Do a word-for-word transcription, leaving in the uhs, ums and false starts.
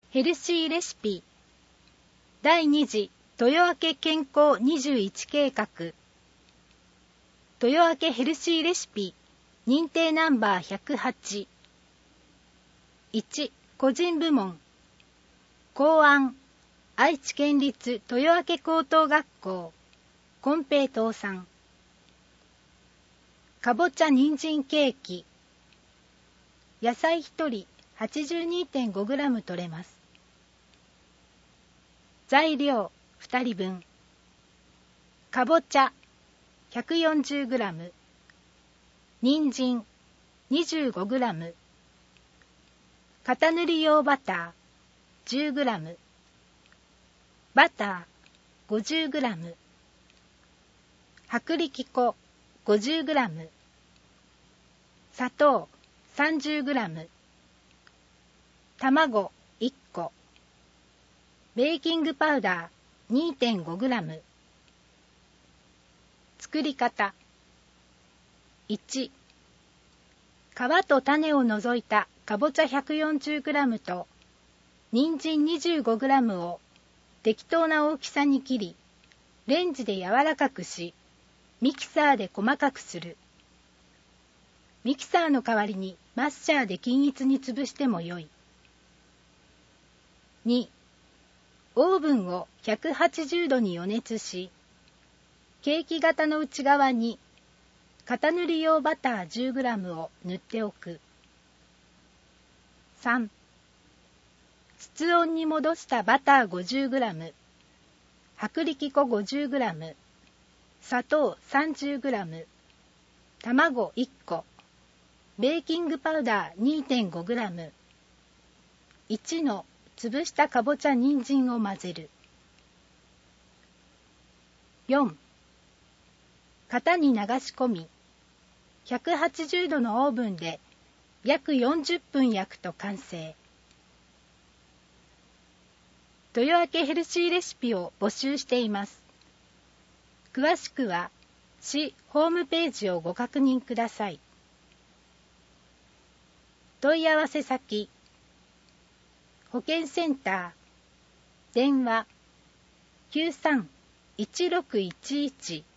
ヘルシーレシピだいに次豊明健康にじゅういち計画豊明ヘルシーレシピ認定ナンバーひゃくはち。いち個人部門考案愛知県立豊明高等学校金平糖さん。かぼちゃ人参ケーキ野菜ひとり はちじゅうにてんごグラム 取れます。材料ふたりぶんかぼちゃ ひゃくよんじゅうグラム 人参 にじゅうごグラム 型塗り用バター じゅうグラム バター ごじゅうグラム 薄力粉 ごじゅうグラム 砂糖 さんじゅうグラム 卵いっこベーキングパウダー にてんごグラム 作り方いち皮と種を除いたかぼちゃ ひゃくよんじゅうグラム と人参 にじゅうごグラム を適当な大きさに切りレンジで柔らかくしミキサーで細かくする。ミキサーの代わりにマッシャーで均一に潰してもよい。にオーブンをひゃくはちじゅうどに予熱しケーキ型の内側に型塗り用バター じゅうグラム を塗っておく。さん室温に戻したバター ごじゅうグラム 薄力粉 ごじゅうグラム 砂糖 さんじゅうグラム 卵いっこベーキングパウダー にてんごグラム いちの潰したかぼちゃ人参を混ぜる。よん型に流し込みひゃくはちじゅうどのオーブンで約よんじゅっぷん焼くと完成。豊明ヘルシーレシピを募集しています。詳しくは市ホームページをご確認ください。問い合わせ先保健センター電話 きゅうさん いちろくいちいち